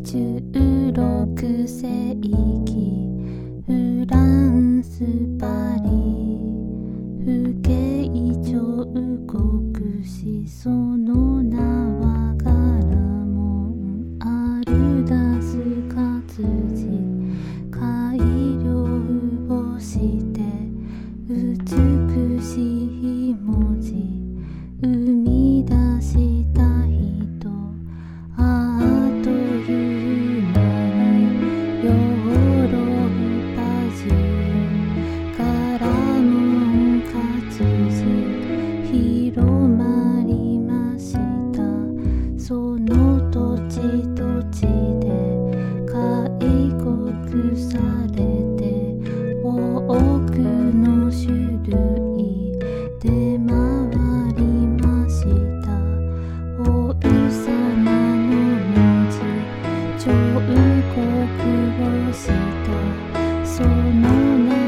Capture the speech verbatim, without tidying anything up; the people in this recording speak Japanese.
じゅうろくせいきフランスパリ不景彫刻しその名は柄門アルダス活字改良をして美しい文字生み出した人あっという間にヨーロッパ中から門活字広まりましたその土地土地で開国されて多くの種類出回りました王様の文字彫刻をしたその名